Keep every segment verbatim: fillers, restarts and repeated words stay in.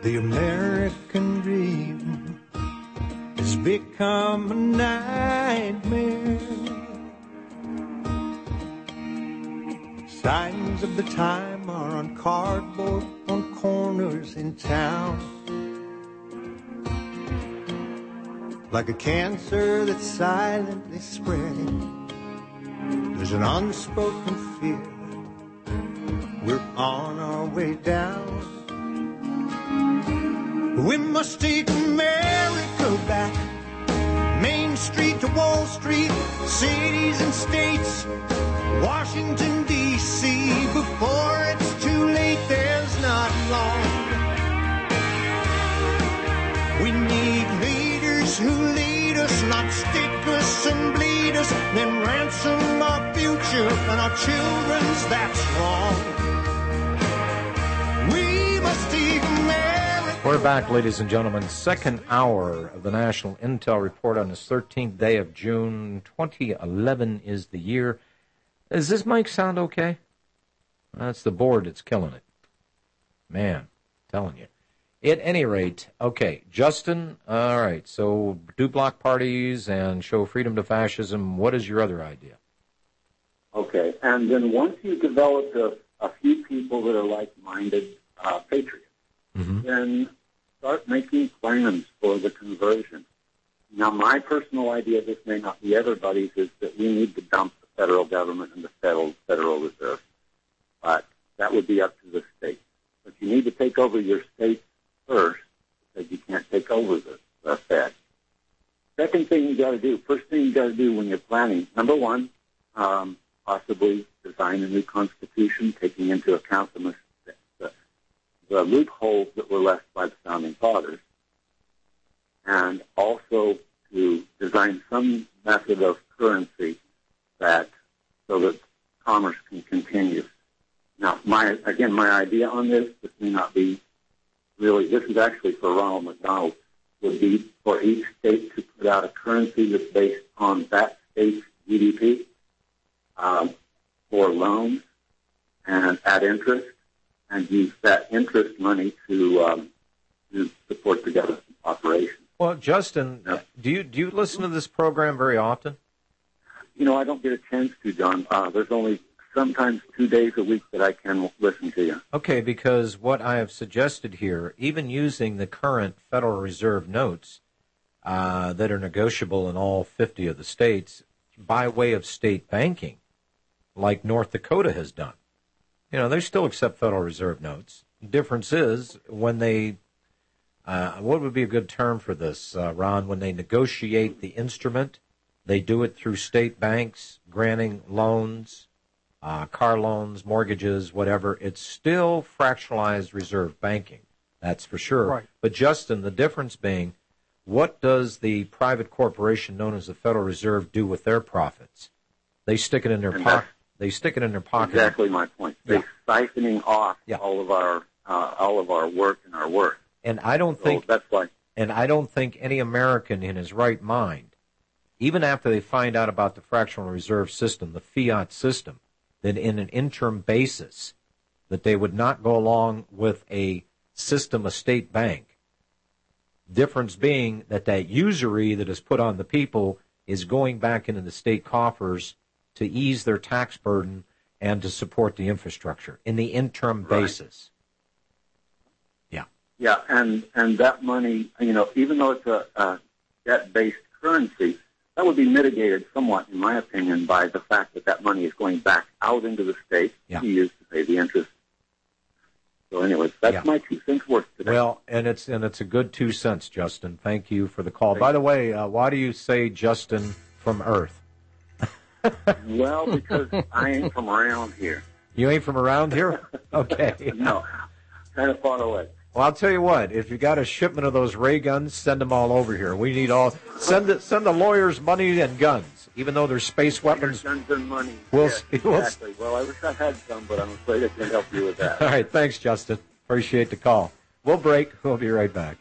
The American dream has become a nightmare. Signs of the time are on cardboard on corners in town. Like a cancer that's silently spreading, there's an unspoken fear. We're on our way down. We must take America back. Main Street to Wall Street, cities and states, Washington, D C Before it's too late, there's not long. We need leaders who lead us, not stick us and bleed us, then ransom our future and our children's, that's wrong. We must take America. We're back, ladies and gentlemen. Second hour of the National Intel Report on this thirteenth day of June. twenty eleven is the year. Does this mic sound okay? That's the board that's killing it. Man, I'm telling you. At any rate, okay, Justin, all right, so do block parties and show freedom to fascism. What is your other idea? Okay, and then once you develop a, a few people that are like-minded uh, patriots, mm-hmm. then start making plans for the conversion. Now, my personal idea, this may not be everybody's, is that we need to dump the federal government and the federal, federal Reserve. But that would be up to the state. But you need to take over your state first, because you can't take over the, the Fed. Second thing you got to do, first thing you got to do when you're planning, number one, um, possibly design a new constitution, taking into account the, the, the loopholes that were left by the founding fathers, and also to design some method of currency that so that commerce can continue. Now, my again, my idea on this, this may not be really, this is actually for Ronald McDonald, would be for each state to put out a currency that's based on that state's G D P um, for loans and at interest, and use that interest money to um, to support the government operations. Well, Justin, yeah. do you do you listen to this program very often? You know, I don't get a chance to, John. Uh, there's only sometimes two days a week that I can listen to you. Okay, because what I have suggested here, even using the current Federal Reserve notes uh, that are negotiable in all fifty of the states by way of state banking, like North Dakota has done. You know, they still accept Federal Reserve notes. The difference is when they, uh, what would be a good term for this, uh, Ron, when they negotiate the instrument, they do it through state banks, granting loans, uh, car loans, mortgages, whatever. It's still fractionalized reserve banking, that's for sure. Right. But, Justin, the difference being, what does the private corporation known as the Federal Reserve do with their profits? They stick it in their pocket. They stick it in their pocket. Exactly my point. Yeah. They're siphoning off yeah. all of our uh, all of our work and our worth. And I don't so think that's why. And I don't think any American in his right mind, even after they find out about the fractional reserve system, the fiat system, that in an interim basis, that they would not go along with a system, a state bank. Difference being that that usury that is put on the people is going back into the state coffers to ease their tax burden and to support the infrastructure in the interim right. basis. Yeah. Yeah, and, and that money, you know, even though it's a, a debt-based currency, that would be mitigated somewhat, in my opinion, by the fact that that money is going back out into the state yeah. to be used to pay the interest. So anyways, that's yeah. my two cents worth today. Well, and it's and it's a good two cents, Justin. Thank you for the call. Thank By the way, uh, why do you say Justin from Earth? Well, because I ain't from around here. You ain't from around here? Okay. No, kind of far away. Well, I'll tell you what. If you got a shipment of those ray guns, send them all over here. We need all. Send the send the lawyers money and guns, even though they're space weapons. Guns and money. We'll yes, see. We'll exactly. Well, I wish I had some, but I'm afraid I can't help you with that. All right. Thanks, Justin. Appreciate the call. We'll break. We'll be right back.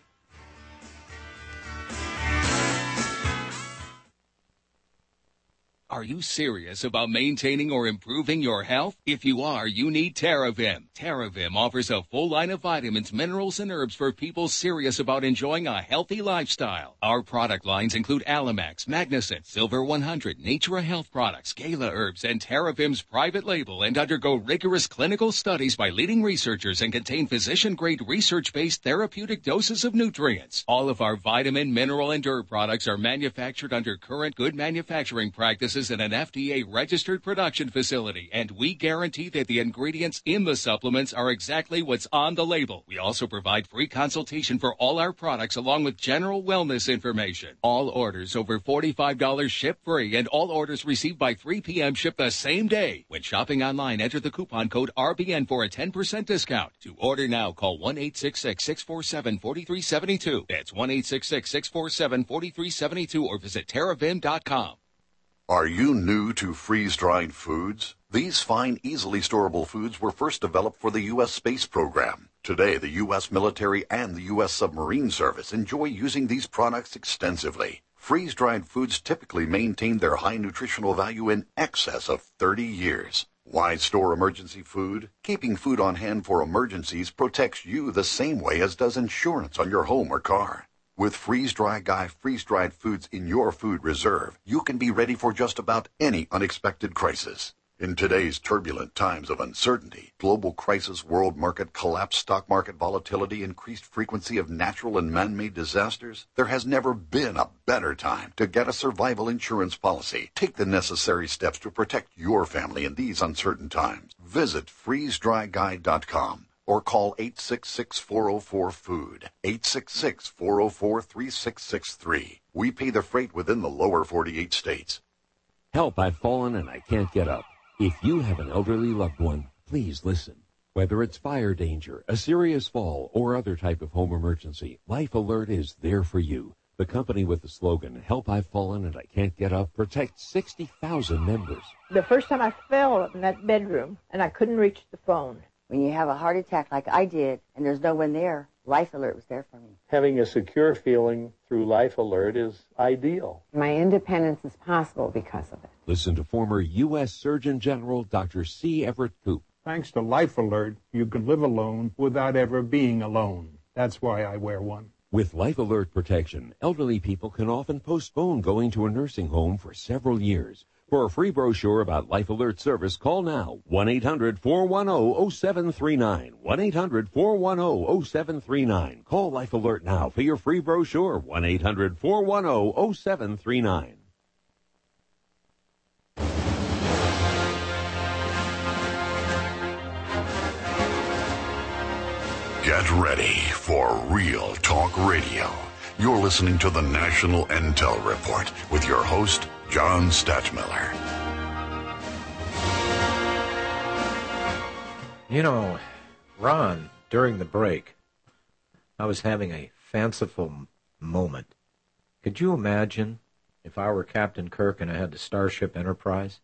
Are you serious about maintaining or improving your health? If you are, you need TerraVim. TerraVim offers a full line of vitamins, minerals, and herbs for people serious about enjoying a healthy lifestyle. Our product lines include Alamax, Magnicent, Silver one hundred, Natura Health Products, Gala Herbs, and TerraVim's private label, and undergo rigorous clinical studies by leading researchers and contain physician-grade research-based therapeutic doses of nutrients. All of our vitamin, mineral, and herb products are manufactured under current good manufacturing practices in an F D A-registered production facility, and we guarantee that the ingredients in the supplements are exactly what's on the label. We also provide free consultation for all our products along with general wellness information. All orders over forty-five dollars ship free, and all orders received by three p.m. ship the same day. When shopping online, enter the coupon code R B N for a ten percent discount. To order now, call one eight six six, six four seven, four three seven two. That's one eight six six, six four seven, four three seven two or visit terravim dot com. Are you new to freeze-dried foods? These fine, easily storable foods were first developed for the U S space program. Today, the U S military and the U S submarine service enjoy using these products extensively. Freeze-dried foods typically maintain their high nutritional value in excess of thirty years. Why store emergency food? Keeping food on hand for emergencies protects you the same way as does insurance on your home or car. With Freeze-Dry Guy freeze-dried foods in your food reserve, you can be ready for just about any unexpected crisis. In today's turbulent times of uncertainty, global crisis, world market collapse, stock market volatility, increased frequency of natural and man-made disasters, there has never been a better time to get a survival insurance policy. Take the necessary steps to protect your family in these uncertain times. Visit freeze dry guy dot com. Or call eight six six, four oh four, food, eight six six, four oh four, three six six three. We pay the freight within the lower forty-eight states. Help, I've fallen and I can't get up. If you have an elderly loved one, please listen. Whether it's fire danger, a serious fall, or other type of home emergency, Life Alert is there for you. The company with the slogan, Help, I've fallen and I can't get up, protects sixty thousand members. The first time I fell in that bedroom and I couldn't reach the phone. When you have a heart attack like I did and there's no one there, Life Alert was there for me. Having a secure feeling through Life Alert is ideal. My independence is possible because of it. Listen to former U S Surgeon General Doctor C. Everett Koop. Thanks to Life Alert, you can live alone without ever being alone. That's why I wear one. With Life Alert protection, elderly people can often postpone going to a nursing home for several years. For a free brochure about Life Alert service, call now, one eight hundred, four one zero, zero seven three nine, one eight hundred, four one zero, zero seven three nine. Call Life Alert now for your free brochure, one eight hundred, four one zero, zero seven three nine. Get ready for Real Talk Radio. You're listening to the National Intel Report with your host, John Stachmiller. You know, Ron, during the break, I was having a fanciful moment. Could you imagine if I were Captain Kirk and I had the Starship Enterprise?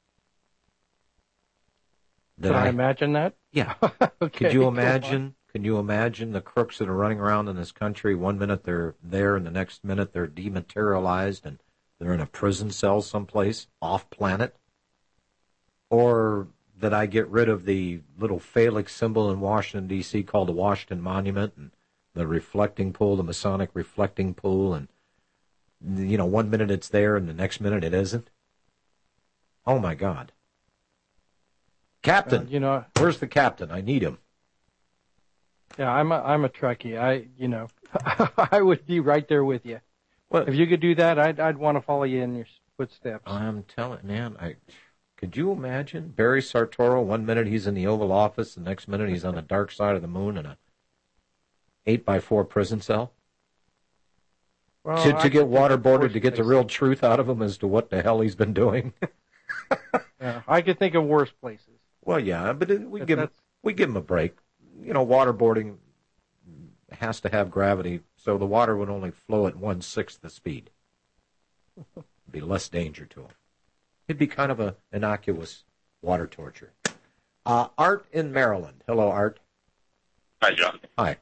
Can I, I imagine that? Yeah. Okay, Could you imagine? Can you imagine the crooks that are running around in this country? One minute they're there, and the next minute they're dematerialized, and they're in a prison cell someplace off planet? Or that I get rid of the little phallic symbol in Washington, D C called the Washington Monument, and the reflecting pool, the Masonic reflecting pool, and, you know, one minute it's there and the next minute it isn't? Oh, my God. Captain, uh, you know, where's the captain? I need him. Yeah, I'm a, I'm a Trekkie. I, you know, I would be right there with you. Well, if you could do that, I'd I'd want to follow you in your footsteps. I'm telling, man, I could you imagine Barry Sartoro? One minute he's in the Oval Office, the next minute he's on the dark side of the moon in a eight by four prison cell. Well, to to get waterboarded to get the real truth out of him as to what the hell he's been doing. Yeah, I could think of worse places. Well, yeah, but it, we give him, we give him a break. You know, waterboarding has to have gravity, so the water would only flow at one-sixth the speed. It'd be less danger to him. It'd be kind of a innocuous water torture. Uh, Art in Maryland. Hello, Art. Hi, John. Hi.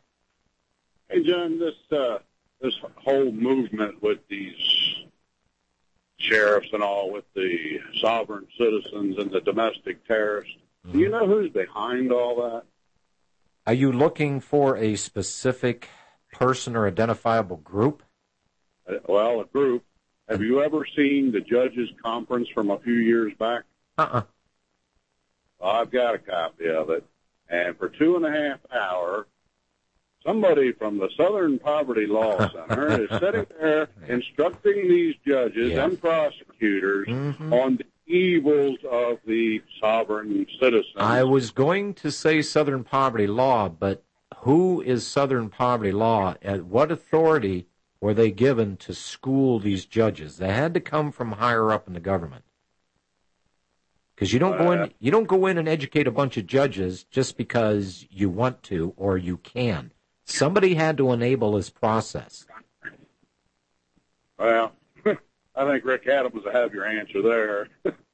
Hey, John, this uh, this whole movement with these sheriffs and all with the sovereign citizens and the domestic terrorists. Mm-hmm. Do you know who's behind all that? Are you looking for a specific person or identifiable group? Uh, well, a group. Have you ever seen the judges' conference from a few years back? Uh-uh. Well, I've got a copy of it. And for two and a half hours, somebody from the Southern Poverty Law Center is sitting there instructing these judges yeah. and prosecutors mm-hmm. on the evils of the sovereign citizens. I was going to say Southern Poverty Law, but who is Southern Poverty Law? At what authority were they given to school these judges? They had to come from higher up in the government. Because you don't go in, you don't go in and educate a bunch of judges just because you want to or you can. Somebody had to enable this process. Well, I think Rick Adams will have your answer there.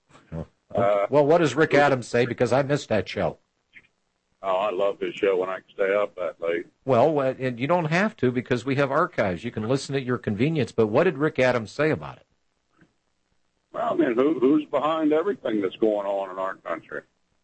uh, well, what does Rick Adams say? Because I missed that show. Oh, I love his show when I can stay up that late. Well, and you don't have to because we have archives. You can listen at your convenience. But what did Rick Adams say about it? Well, I mean, who, who's behind everything that's going on in our country?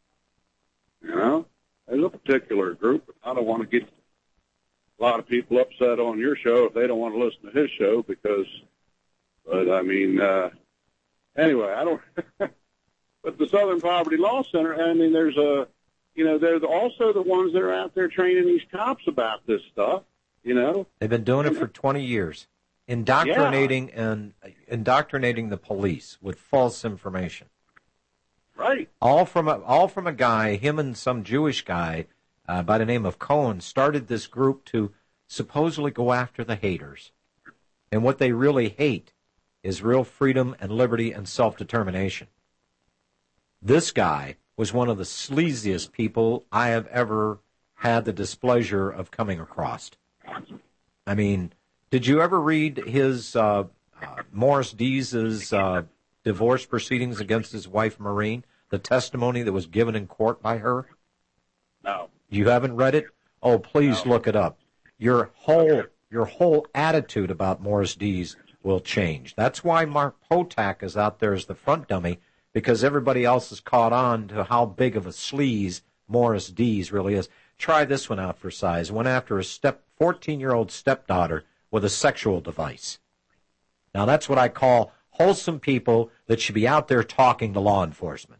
You know, there's a particular group. I don't want to get a lot of people upset on your show if they don't want to listen to his show because, but I mean, uh, anyway, I don't, but the Southern Poverty Law Center, I mean, there's a, you know, they're also the ones that are out there training these cops about this stuff, you know. They've been doing it for twenty years. Indoctrinating yeah. and indoctrinating the police with false information. Right. All from a, all from a guy, him and some Jewish guy uh, by the name of Cohen started this group to supposedly go after the haters. And what they really hate is real freedom and liberty and self-determination. This guy was one of the sleaziest people I have ever had the displeasure of coming across. I mean, did you ever read his uh, uh, Morris Dees's uh, divorce proceedings against his wife Maureen? The testimony that was given in court by her? No. You haven't read it? Oh, please no. look it up. Your whole your whole attitude about Morris Dees will change. That's why Mark Potak is out there as the front dummy, because everybody else has caught on to how big of a sleaze Morris Dees really is. Try this one out for size. Went after a step fourteen-year-old stepdaughter with a sexual device. Now, that's what I call wholesome people that should be out there talking to law enforcement.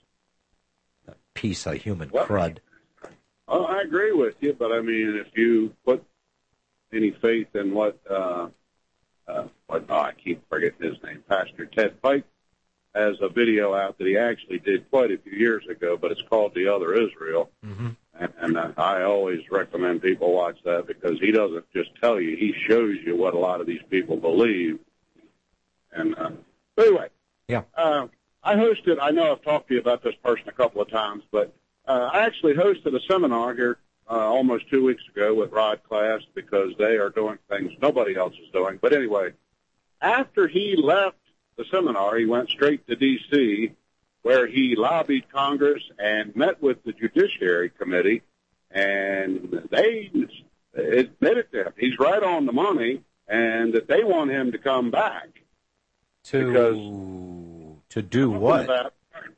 A piece of human well, crud. Well, I agree with you, but, I mean, if you put any faith in what, uh, uh, what oh, I keep forgetting his name, Pastor Ted Pike has a video out that he actually did quite a few years ago, but it's called The Other Israel. Mm-hmm. And, and uh, I always recommend people watch that because he doesn't just tell you, he shows you what a lot of these people believe. And uh, but anyway, yeah, uh, I hosted, I know I've talked to you about this person a couple of times, but uh, I actually hosted a seminar here uh, almost two weeks ago with Rod Class because they are doing things nobody else is doing. But anyway, after he left the seminar, he went straight to D C, where he lobbied Congress and met with the Judiciary Committee, and they admitted to him he's right on the money and that they want him to come back. To, because, to do what? That,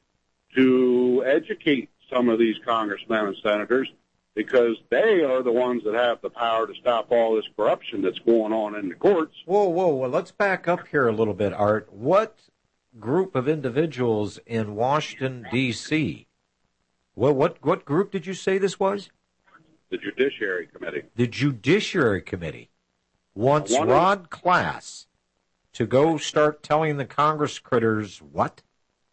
to educate some of these congressmen and senators because they are the ones that have the power to stop all this corruption that's going on in the courts. Whoa, whoa, well, let's back up here a little bit, Art. What group of individuals in Washington, D C? Well, what what group did you say this was? The Judiciary Committee. The Judiciary Committee wants One Rod of- Class to go start telling the Congress critters what?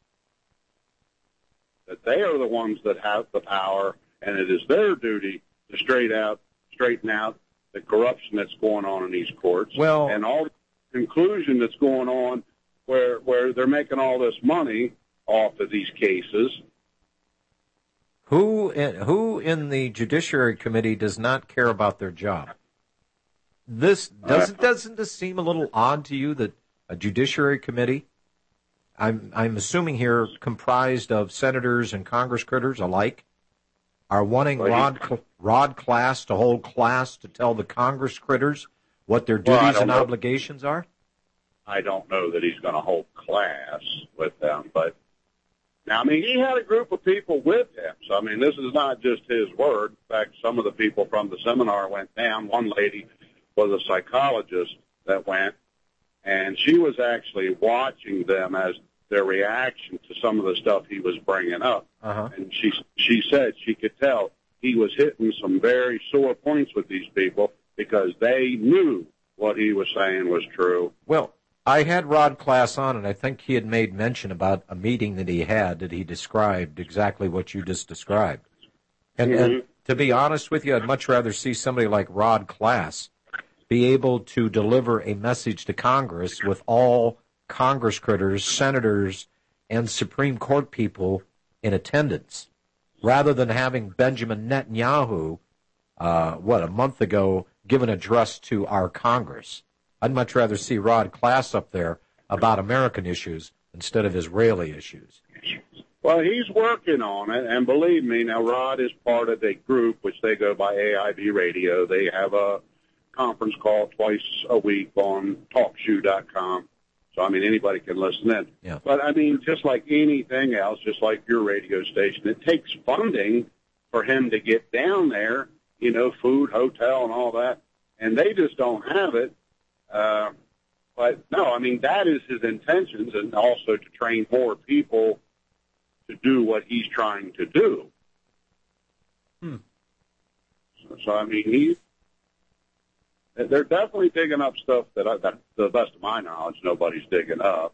That they are the ones that have the power, and it is their duty to straight out, straighten out the corruption that's going on in these courts. Well, and all the conclusion that's going on where where they're making all this money off of these cases. Who in, who in the Judiciary Committee does not care about their job? This doesn't doesn't this seem a little odd to you that a Judiciary Committee, I'm I'm assuming here comprised of senators and Congress critters alike, are wanting well, Rod Rod Class to hold class to tell the Congress critters what their duties well, and know. obligations are? I don't know that he's going to hold class with them. But now, I mean, he had a group of people with him. So, I mean, this is not just his word. In fact, some of the people from the seminar went down. One lady was a psychologist that went, and she was actually watching them as their reaction to some of the stuff he was bringing up. Uh-huh. And she she said she could tell he was hitting some very sore points with these people because they knew what he was saying was true. Well, I had Rod Class on, and I think he had made mention about a meeting that he had that he described exactly what you just described. And, Mm-hmm. and to be honest with you, I'd much rather see somebody like Rod Class be able to deliver a message to Congress with all Congress critters, senators, and Supreme Court people in attendance, rather than having Benjamin Netanyahu, uh, what, a month ago, give an address to our Congress. I'd much rather see Rod Class up there about American issues instead of Israeli issues. Well, he's working on it, and believe me, now Rod is part of a group which they go by A I B Radio. They have a conference call twice a week on talk shoe dot com. So, I mean, anybody can listen in. Yeah. But, I mean, just like anything else, just like your radio station, it takes funding for him to get down there, you know, food, hotel, and all that, and they just don't have it. Uh, but, no, I mean, that is his intentions, and also to train more people to do what he's trying to do. Hmm. So, so I mean, he, they're definitely digging up stuff that, I, that, to the best of my knowledge, nobody's digging up.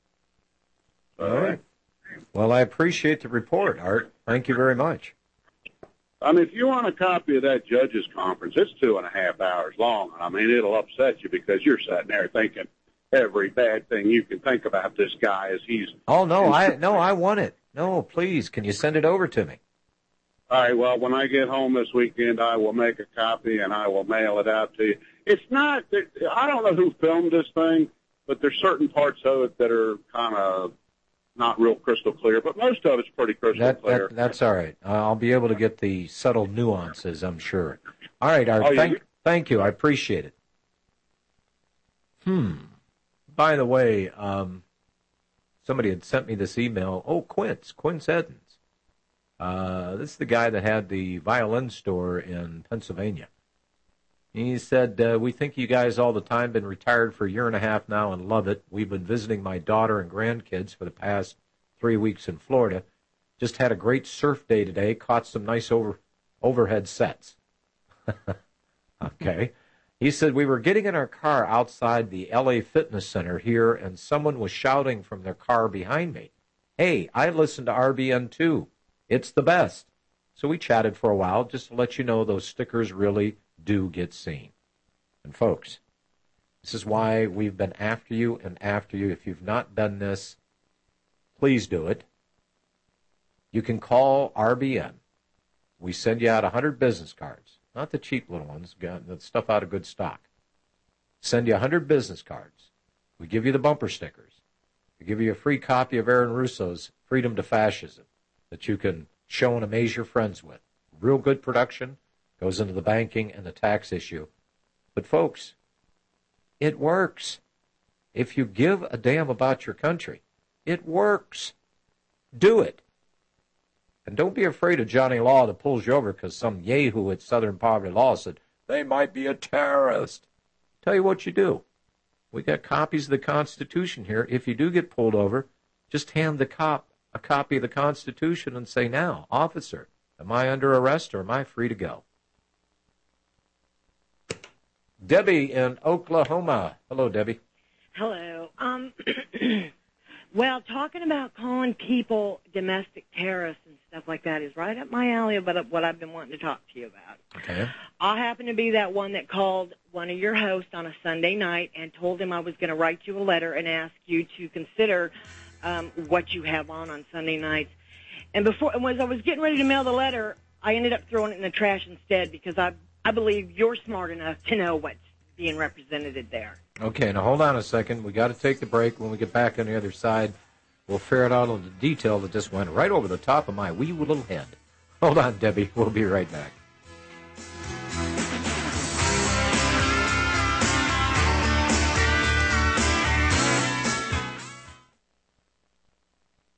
All right. Well, I appreciate the report, Art. Thank you very much. I mean, if you want a copy of that judges conference, it's two and a half hours long. I mean, it'll upset you because you're sitting there thinking every bad thing you can think about this guy as he's. Oh no, I no, I want it. No, please, can you send it over to me? All right. Well, when I get home this weekend, I will make a copy and I will mail it out to you. It's not. I don't know who filmed this thing, but there's certain parts of it that are kind of not real crystal clear, but most of it's pretty crystal that, clear. That, that's all right. Uh, I'll be able to get the subtle nuances, I'm sure. All right, Art, Oh, thank, yeah. thank you. I appreciate it. Hmm. By the way, um, somebody had sent me this email. Oh, Quince, Quince Edens. Uh, this is the guy that had the violin store in Pennsylvania. He said, uh, we think you guys all the time, been retired for a year and a half now and love it. We've been visiting my daughter and grandkids for the past three weeks in Florida. Just had a great surf day today, caught some nice over overhead sets. Okay. He said, we were getting in our car outside the L A Fitness Center here, and someone was shouting from their car behind me, hey, I listen to R B N too. It's the best. So we chatted for a while just to let you know those stickers really do get seen. And folks, this is why we've been after you and after you. If you've not done this, please do it. You can call R B N. We send you out one hundred business cards, not the cheap little ones, got the stuff out of good stock. Send you one hundred business cards. We give you the bumper stickers. We give you a free copy of Aaron Russo's Freedom to Fascism that you can show and amaze your friends with. Real good production. Goes into the banking and the tax issue. But, folks, it works. If you give a damn about your country, it works. Do it. And don't be afraid of Johnny Law that pulls you over because some yahoo at Southern Poverty Law said, they might be a terrorist. Tell you what you do. We got copies of the Constitution here. If you do get pulled over, just hand the cop a copy of the Constitution and say, now, officer, am I under arrest or am I free to go? Debbie in Oklahoma. Hello, Debbie. Hello. Um, well, talking about calling people domestic terrorists and stuff like that is right up my alley about what I've been wanting to talk to you about. Okay. I happen to be that one that called one of your hosts on a Sunday night and told him I was going to write you a letter and ask you to consider um, what you have on on Sunday nights. And before, and as I was getting ready to mail the letter, I ended up throwing it in the trash instead because I I believe you're smart enough to know what's being represented there. Okay, now hold on a second. We got to take the break. When we get back on the other side, we'll ferret out all the detail that just went right over the top of my wee little head. Hold on, Debbie. We'll be right back.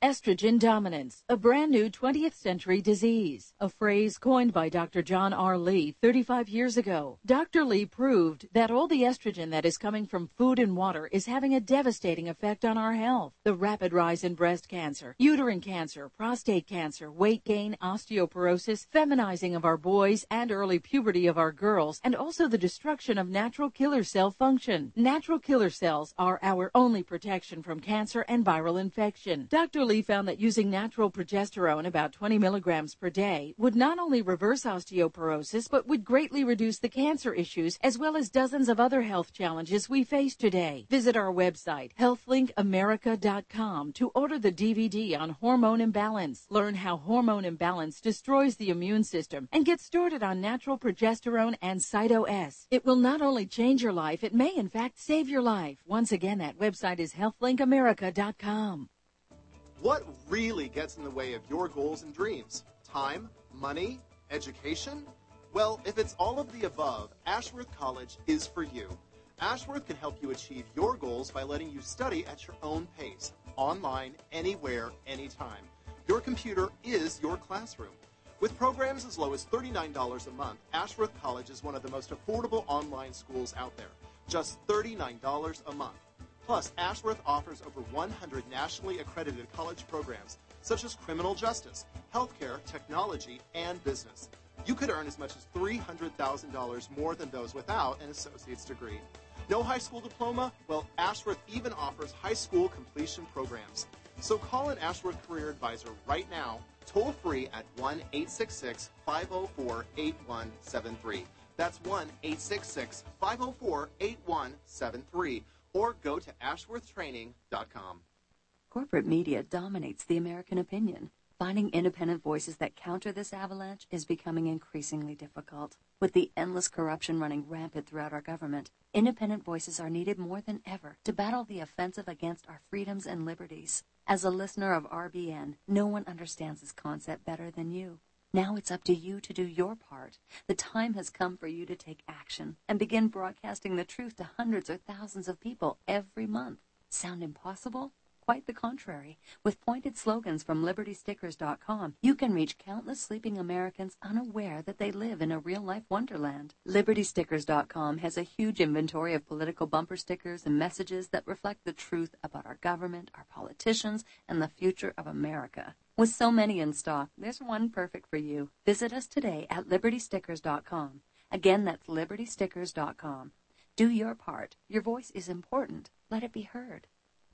Estrogen dominance, a brand new twentieth century disease, a phrase coined by Doctor John R. Lee thirty-five years ago. Doctor Lee proved that all the estrogen that is coming from food and water is having a devastating effect on our health. The rapid rise in breast cancer, uterine cancer, prostate cancer, weight gain, osteoporosis, feminizing of our boys, and early puberty of our girls, and also the destruction of natural killer cell function. Natural killer cells are our only protection from cancer and viral infection. Doctor Lee found that using natural progesterone, about twenty milligrams per day, would not only reverse osteoporosis, but would greatly reduce the cancer issues as well as dozens of other health challenges we face today. Visit our website, health link america dot com, to order the D V D on hormone imbalance. Learn how hormone imbalance destroys the immune system and get started on natural progesterone and Cyto-S. It will not only change your life, it may in fact save your life. Once again, that website is health link america dot com. What really gets in the way of your goals and dreams? Time? Money? Education? Well, if it's all of the above, Ashworth College is for you. Ashworth can help you achieve your goals by letting you study at your own pace, online, anywhere, anytime. Your computer is your classroom. With programs as low as thirty-nine dollars a month, Ashworth College is one of the most affordable online schools out there. Just thirty-nine dollars a month. Plus, Ashworth offers over one hundred nationally accredited college programs, such as criminal justice, healthcare, technology, and business. You could earn as much as three hundred thousand dollars more than those without an associate's degree. No high school diploma? Well, Ashworth even offers high school completion programs. So call an Ashworth Career Advisor right now, toll free at one eight six six, five oh four, eight one seven three. That's one eight six six, five oh four, eight one seven three. Or go to ashworth training dot com. Corporate media dominates the American opinion. Finding independent voices that counter this avalanche is becoming increasingly difficult. With the endless corruption running rampant throughout our government, independent voices are needed more than ever to battle the offensive against our freedoms and liberties. As a listener of R B N, no one understands this concept better than you. Now it's up to you to do your part. The time has come for you to take action and begin broadcasting the truth to hundreds or thousands of people every month. Sound impossible? Quite the contrary. With pointed slogans from liberty stickers dot com, you can reach countless sleeping Americans unaware that they live in a real-life wonderland. liberty stickers dot com has a huge inventory of political bumper stickers and messages that reflect the truth about our government, our politicians, and the future of America. With so many in stock, there's one perfect for you. Visit us today at liberty stickers dot com. Again, that's liberty stickers dot com. Do your part. Your voice is important. Let it be heard.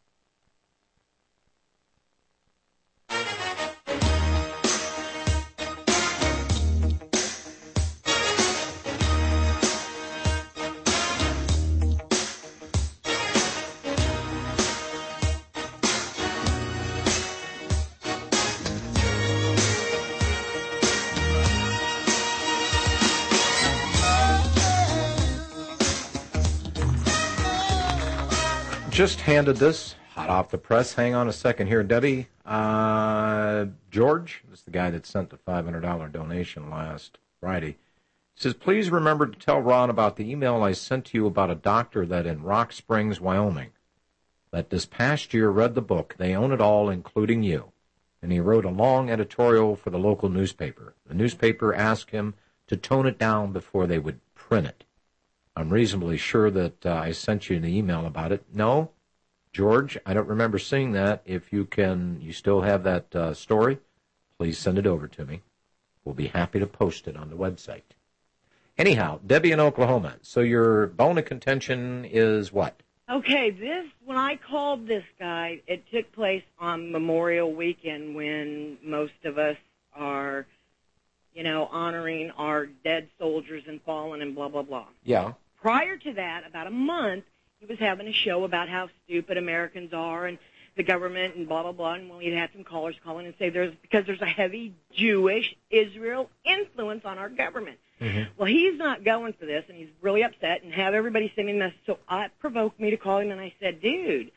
Just handed this hot off the press. Hang on a second here, Debbie. Uh, George, this is the guy that sent the five hundred dollars donation last Friday. He says, please remember to tell Ron about the email I sent to you about a doctor that in Rock Springs, Wyoming, that this past year read the book, They Own It All, Including You. And he wrote a long editorial for the local newspaper. The newspaper asked him to tone it down before they would print it. I'm reasonably sure that uh, I sent you an email about it. No, George, I don't remember seeing that. If you can, you still have that uh, story, please send it over to me. We'll be happy to post it on the website. Anyhow, Debbie in Oklahoma. So your bone of contention is what? Okay, this, when I called this guy, it took place on Memorial Weekend when most of us are, you know, honoring our dead soldiers and fallen and blah, blah, blah. Yeah. Prior to that, about a month, he was having a show about how stupid Americans are and the government and blah, blah, blah. And we had some callers call in and say there's because there's a heavy Jewish Israel influence on our government. Mm-hmm. Well, he's not going for this, and he's really upset and have everybody send me a message. So it provoked me to call him, and I said, dude,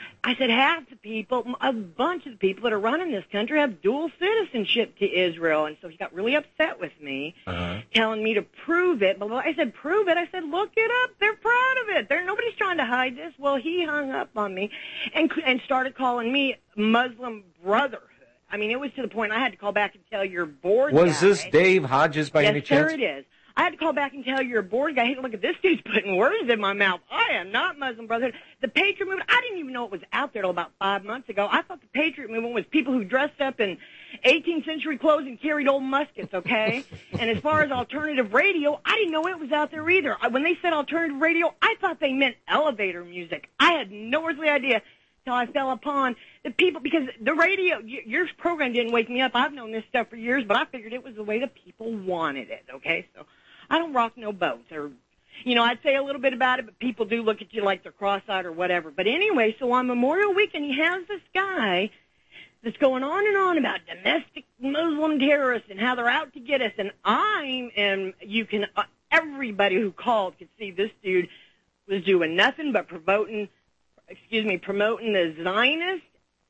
I said, half the people, a bunch of the people that are running this country have dual citizenship to Israel. And so he got really upset with me, uh-huh. telling me to prove it. But I said, prove it? I said, look it up. They're proud of it. They're, nobody's trying to hide this. Well, he hung up on me and, and started calling me Muslim Brotherhood. I mean, it was to the point I had to call back and tell your board Was guy. this Dave Hodges by yes, any chance? Yes, sir, it is. I had to call back and tell your board guy, hey, look at this dude's putting words in my mouth. I am not Muslim Brotherhood. The Patriot Movement, I didn't even know it was out there until about five months ago. I thought the Patriot Movement was people who dressed up in eighteenth century clothes and carried old muskets, okay? And as far as alternative radio, I didn't know it was out there either. When they said alternative radio, I thought they meant elevator music. I had no earthly idea until I fell upon the people, because the radio, your program didn't wake me up. I've known this stuff for years, but I figured it was the way the people wanted it, okay? So I don't rock no boats, or, you know, I'd say a little bit about it, but people do look at you like they're cross-eyed or whatever. But anyway, so on Memorial Weekend, he has this guy that's going on and on about domestic Muslim terrorists and how they're out to get us. And I am, you can, uh, everybody who called could see this dude was doing nothing but promoting, excuse me, promoting the Zionist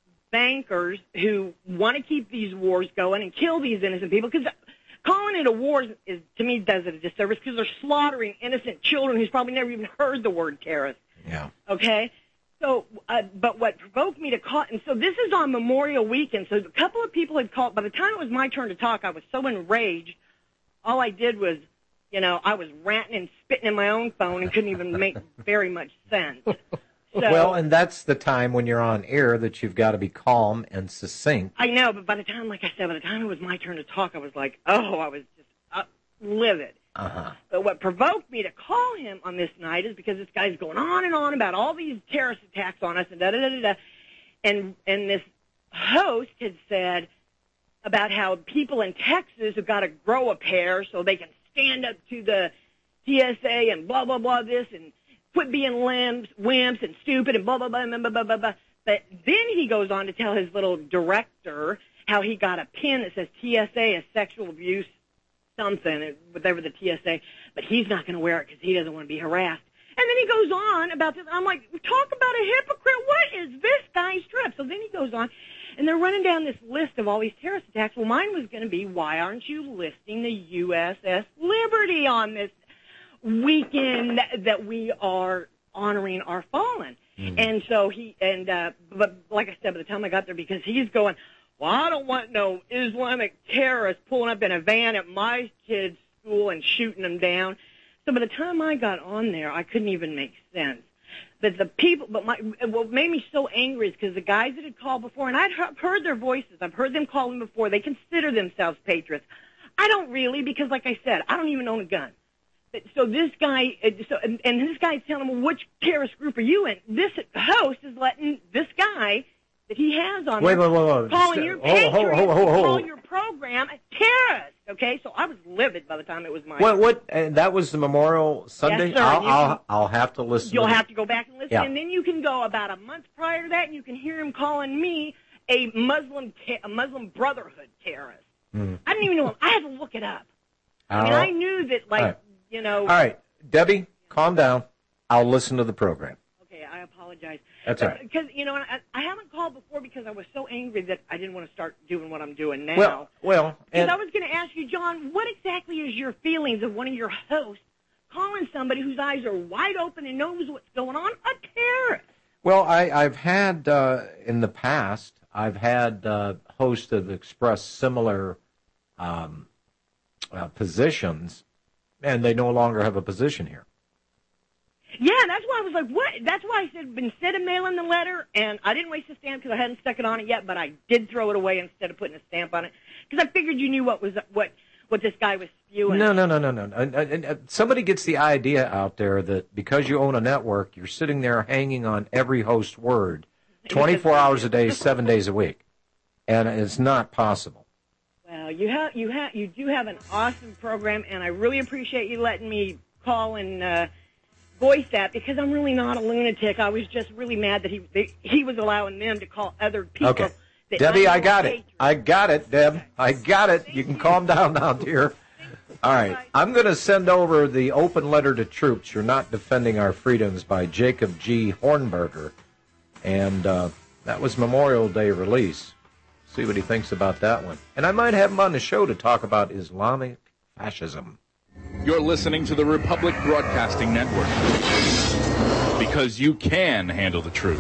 bankers who want to keep these wars going and kill these innocent people. Because calling it a war is, to me, does it a disservice, because they're slaughtering innocent children who's probably never even heard the word terrorist. Yeah. Okay? So, uh, but what provoked me to call, and so this is on Memorial Weekend, so a couple of people had called. By the time it was my turn to talk, I was so enraged, all I did was, you know, I was ranting and spitting in my own phone and couldn't even make very much sense. So, well, and that's the time when you're on air that you've got to be calm and succinct. I know, but by the time, like I said, by the time it was my turn to talk, I was like, oh, I was just uh, livid. Uh-huh. But what provoked me to call him on this night is because this guy's going on and on about all these terrorist attacks on us and da da da da da. And, and this host had said about how people in Texas have got to grow a pair so they can stand up to the T S A and blah, blah, blah, this, and quit being lambs, wimps and stupid and blah, blah, blah, blah, blah, blah, blah. But then he goes on to tell his little director how he got a pin that says T S A is sexual abuse something, whatever the T S A, but he's not going to wear it because he doesn't want to be harassed. And then he goes on about this. I'm like, talk about a hypocrite. What is this guy's trip? So then he goes on, and they're running down this list of all these terrorist attacks. Well, mine was going to be, why aren't you listing the U S S Liberty on this weekend that, that we are honoring our fallen? Mm-hmm. And so he, and, uh, but like I said, by the time I got there, because he's going, well, I don't want no Islamic terrorists pulling up in a van at my kid's school and shooting them down. So by the time I got on there, I couldn't even make sense. But the people, but my, what made me so angry is because the guys that had called before, and I'd heard their voices, I've heard them calling before, they consider themselves patriots. I don't really, because like I said, I don't even own a gun. But, so this guy, so, and, and this guy's telling him, well, which terrorist group are you in? This host is letting this guy that he has on wait, there, wait, wait, wait. calling St- your hold, patriots, hold, hold, hold, hold. call your program a terrorist. Okay, so I was livid by the time it was my What? What? And that was the Memorial Sunday. Yes, sir. I'll, You I'll, can- I'll have to listen. You'll to have to go back and listen, Yeah. and then you can go about a month prior to that, and you can hear him calling me a Muslim te- a Muslim Brotherhood terrorist. Mm. I didn't even know. I had to look it up. I mean, All I right. knew that, like, All right. you know. All right, Debbie, calm down. I'll listen to the program. Okay, I apologize. That's all right. Because, you know, I, I haven't called before because I was so angry that I didn't want to start doing what I'm doing now. Well, well, Because and I was going to ask you, John, what exactly is your feelings of one of your hosts calling somebody whose eyes are wide open and knows what's going on a terrorist? well, I, I've had uh, in the past. I've had uh, hosts that have expressed similar um, uh, positions, and they no longer have a position here. Yeah, that's why I was like, what? That's why I said, instead of mailing the letter, and I didn't waste the stamp because I hadn't stuck it on it yet, but I did throw it away instead of putting a stamp on it because I figured you knew what was what what this guy was spewing. No, no, no, no, no. And, and, and somebody gets the idea out there that because you own a network, you're sitting there hanging on every host word, twenty-four hours a day, seven days a week, and it's not possible. Well, you have you have you do have an awesome program, and I really appreciate you letting me call and uh, voice that because I'm really not a lunatic. I was just really mad that he they, he was allowing them to call other people. Okay. that Debbie, I know got are it. patriots. I got it, Deb. I got it. You can calm down now, dear. All right. I'm going to send over the open letter to troops. You're not defending our freedoms by Jacob G. Hornberger. And uh, that was Memorial Day release. See what he thinks about that one. And I might have him on the show to talk about Islamic fascism. You're listening to the Republic Broadcasting Network. Because you can handle the truth.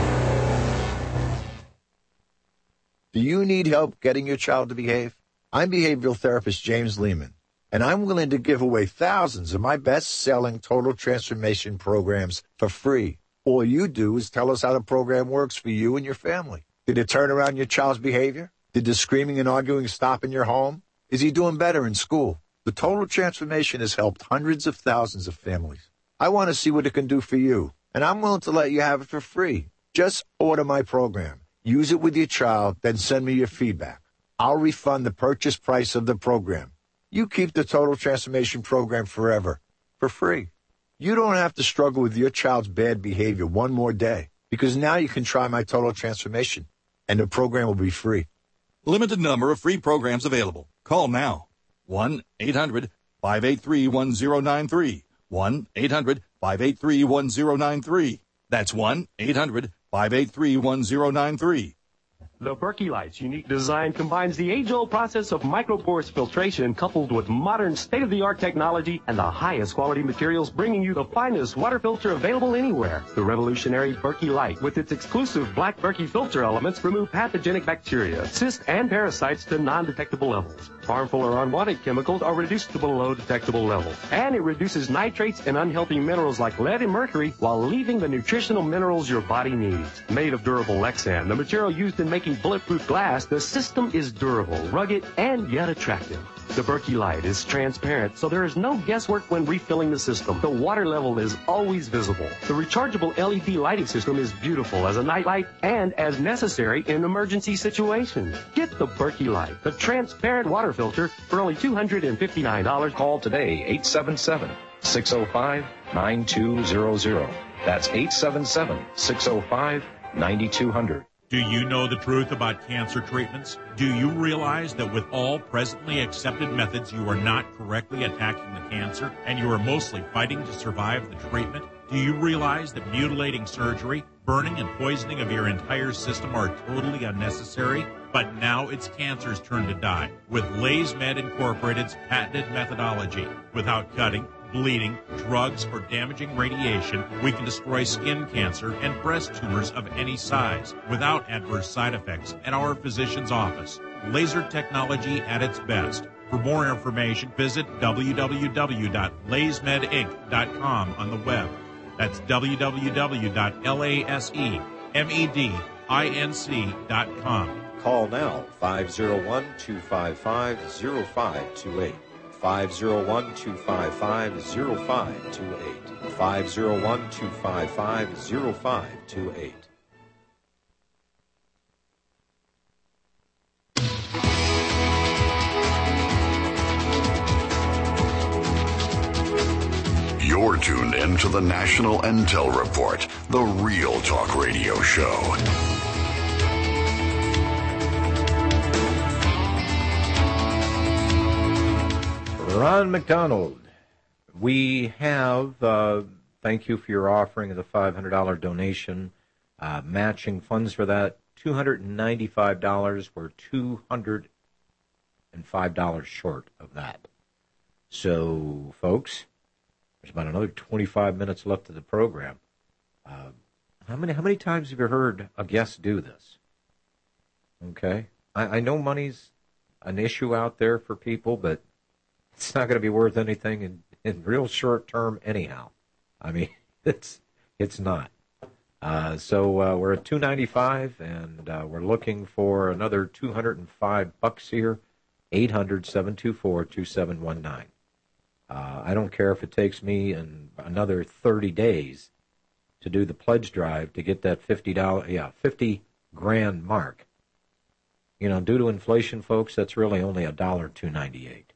Do you need help getting your child to behave? I'm behavioral therapist James Lehman, and I'm willing to give away thousands of my best-selling total transformation programs for free. All you do is tell us how the program works for you and your family. Did it turn around your child's behavior? Did the screaming and arguing stop in your home? Is he doing better in school? The total transformation has helped hundreds of thousands of families. I want to see what it can do for you, and I'm willing to let you have it for free. Just order my program. Use it with your child, then send me your feedback. I'll refund the purchase price of the program. You keep the Total Transformation Program forever, for free. You don't have to struggle with your child's bad behavior one more day, because now you can try my Total Transformation, and the program will be free. Limited number of free programs available. Call now. one eight hundred five eight three one zero nine three. one eight hundred five eight three one zero nine three. That's one eight hundred five eight three one zero nine three. The Berkey Light's unique design combines the age-old process of microporous filtration coupled with modern state-of-the-art technology and the highest quality materials, bringing you the finest water filter available anywhere. The revolutionary Berkey Light, with its exclusive black Berkey filter elements, remove pathogenic bacteria, cysts, and parasites to non-detectable levels. Harmful or unwanted chemicals are reduced to below detectable levels. And it reduces nitrates and unhealthy minerals like lead and mercury while leaving the nutritional minerals your body needs. Made of durable Lexan, the material used in making bulletproof glass, the system is durable, rugged, and yet attractive. The Berkey Light is transparent, so there is no guesswork when refilling the system. The water level is always visible. The rechargeable L E D lighting system is beautiful as a nightlight and as necessary in emergency situations. Get the Berkey Light, the transparent water filter, for only two hundred fifty-nine dollars. Call today, eight seven seven, six oh five, nine two zero zero. That's eight seven seven, six oh five, nine two zero zero. Do you know the truth about cancer treatments? Do you realize that with all presently accepted methods, you are not correctly attacking the cancer and you are mostly fighting to survive the treatment? Do you realize that mutilating surgery, burning and poisoning of your entire system are totally unnecessary? But now it's cancer's turn to die with LaysMed Incorporated's patented methodology. Without cutting, bleeding, drugs, or damaging radiation, we can destroy skin cancer and breast tumors of any size without adverse side effects at our physician's office. Laser technology at its best. For more information, visit w w w dot laysmed inc dot com on the web. That's w w w dot laysmed inc dot com. Call now, five oh one, two five five, oh five two eight. five oh one, two five five, oh five two eight. five oh one, two five five, oh five two eight. You're tuned in to the National Intel Report, the Real Talk Radio Show. Ron McDonald, we have, uh, thank you for your offering of the five hundred dollars donation, uh, matching funds for that, two hundred ninety-five dollars. We're two hundred five dollars short of that. So, folks, there's about another twenty-five minutes left of the program. Uh, how many how many times have you heard a guest do this? Okay. I, I know money's an issue out there for people, but it's not going to be worth anything in, in real short term anyhow. I mean, it's it's not. Uh, so uh, we're at two ninety-five, and uh, we're looking for another two hundred five bucks here. eight hundred, seven two four, two seven one nine. Uh, I don't care if it takes me in another thirty days to do the pledge drive to get that fifty dollars, yeah, fifty grand mark. You know, due to inflation, folks, that's really only a dollar two ninety-eight.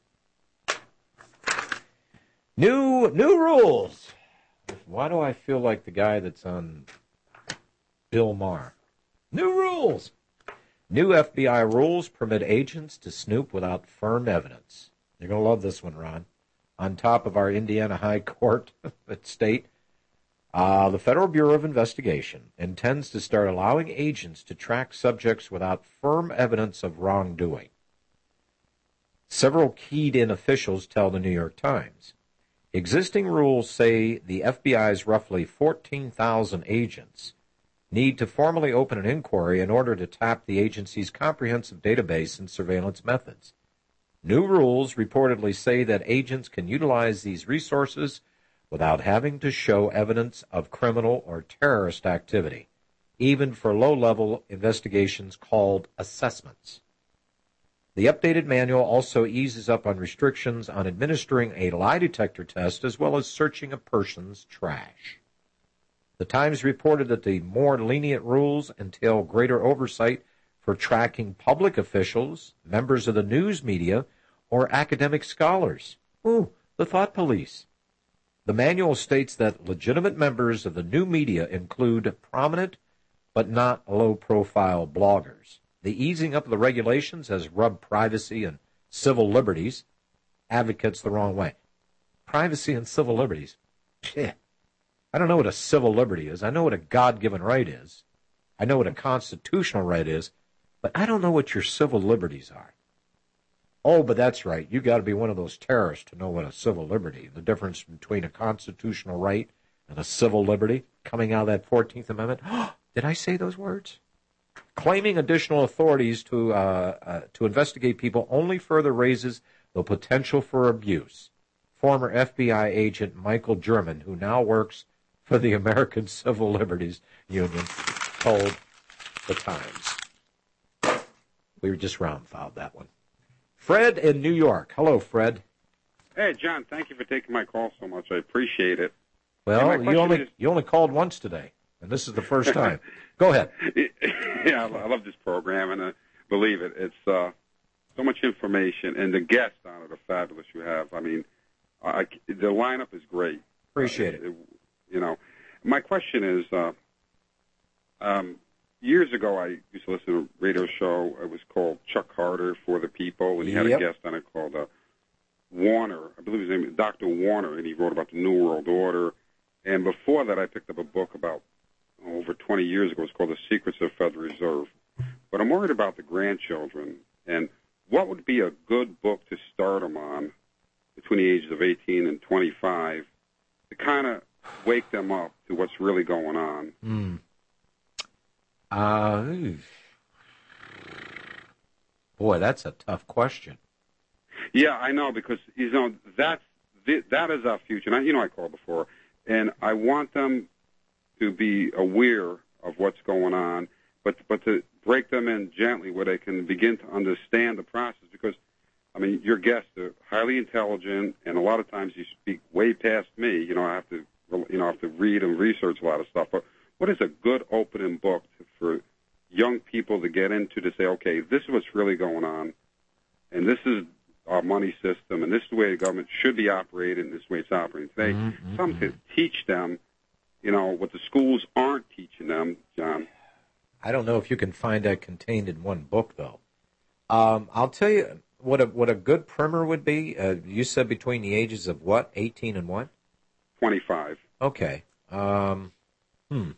New new rules. Why do I feel like the guy that's on Bill Maher? New rules. New F B I rules permit agents to snoop without firm evidence. You're going to love this one, Ron. On top of our Indiana High Court at state, Uh, the Federal Bureau of Investigation intends to start allowing agents to track subjects without firm evidence of wrongdoing. Several keyed-in officials tell the New York Times. Existing rules say the F B I's roughly fourteen thousand agents need to formally open an inquiry in order to tap the agency's comprehensive database and surveillance methods. New rules reportedly say that agents can utilize these resources without having to show evidence of criminal or terrorist activity, even for low-level investigations called assessments. The updated manual also eases up on restrictions on administering a lie detector test as well as searching a person's trash. The Times reported that the more lenient rules entail greater oversight for tracking public officials, members of the news media, or academic scholars. Ooh, the thought police. The manual states that legitimate members of the new media include prominent but not low-profile bloggers. The easing up of the regulations has rubbed privacy and civil liberties advocates the wrong way. Privacy and civil liberties. Shit. I don't know what a civil liberty is. I know what a God-given right is. I know what a constitutional right is, but I don't know what your civil liberties are. Oh, but that's right. You got to be one of those terrorists to know what a civil liberty, the difference between a constitutional right and a civil liberty coming out of that fourteenth Amendment. Did I say those words? Claiming additional authorities to uh, uh, to investigate people only further raises the potential for abuse. Former F B I agent Michael German, who now works for the American Civil Liberties Union, told the Times. We were just round-fouled that one. Fred in New York. Hello, Fred. Hey, John. Thank you for taking my call so much. I appreciate it. Well, you only is... you only called once today, and this is the first time. Go ahead. Yeah, I love this program, and uh, believe it, it's uh, so much information, and the guests on it are fabulous. You have, I mean, I, the lineup is great. Appreciate uh, it. You know, my question is, uh, um, years ago I used to listen to a radio show. It was called Chuck Harder for the People, and he had Yep. a guest on it called uh, Warner. I believe his name is Doctor Warner, and he wrote about the New World Order. And before that, I picked up a book about oh, over twenty years ago. It's called The Secrets of the Federal Reserve. But I'm worried about the grandchildren, and what would be a good book to start them on between the ages of eighteen and twenty-five to kind of wake them up to what's really going on? Mm. Uh, boy, that's a tough question. Yeah, I know, because, you know, that's, that is our future. And I, you know, I called before, and I want them to be aware of what's going on, but but to break them in gently where they can begin to understand the process. Because, I mean, your guests are highly intelligent, and a lot of times you speak way past me. You know, I have to, you know, I have to read and research a lot of stuff. But what is a good opening book to, for young people to get into, to say, okay, this is what's really going on, and this is our money system, and this is the way the government should be operating, and this is the way it's operating today. Mm-hmm. Something to teach them, you know, what the schools aren't teaching them, John. I don't know if you can find that contained in one book, though. Um, I'll tell you what a what a good primer would be. Uh, you said between the ages of what, eighteen and what? twenty-five. Okay. Um, hmm.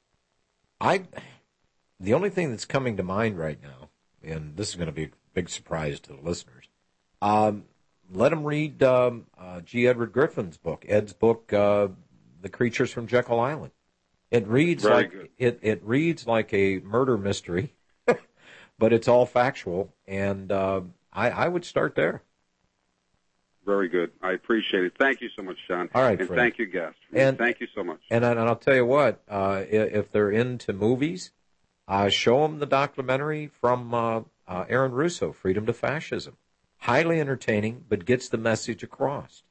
I the only thing that's coming to mind right now, and this is going to be a big surprise to the listeners, um, let them read um, uh, G. Edward Griffin's book, Ed's book, uh, The Creatures from Jekyll Island. It reads Very like good. it, it reads like a murder mystery, but it's all factual, and uh, I, I would start there. Very good. I appreciate it. Thank you so much, John. All right, and Fred. thank you, guests. And thank you so much. And, and I'll tell you what, uh, if they're into movies, uh, show them the documentary from uh, uh, Aaron Russo, Freedom to Fascism. Highly entertaining, but gets the message across.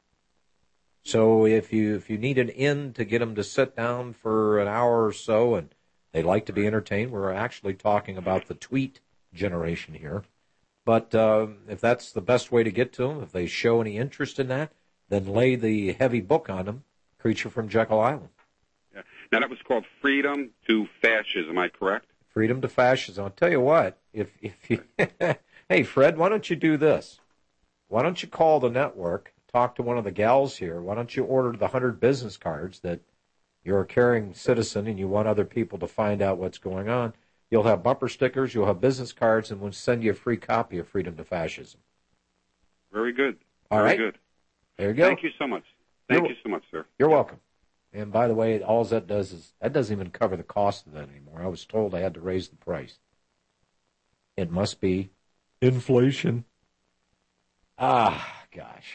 So if you if you need an in to get them to sit down for an hour or so, and they like to be entertained, we're actually talking about the tweet generation here. But uh, if that's the best way to get to them, if they show any interest in that, then lay the heavy book on them, Creature from Jekyll Island. Yeah. Now, that was called Freedom to Fascism, am I correct? Freedom to Fascism. I'll tell you what, if if you, hey, Fred, why don't you do this? Why don't you call the network, talk to one of the gals here? Why don't you order the one hundred business cards that you're a caring citizen and you want other people to find out what's going on, you'll have bumper stickers, you'll have business cards, and we'll send you a free copy of Freedom to Fascism. Very good. All Very right. good. There you go. Thank you so much. Thank You're, you so much, sir. You're welcome. And by the way, all that does is, that doesn't even cover the cost of that anymore. I was told I had to raise the price. It must be inflation. Ah, gosh.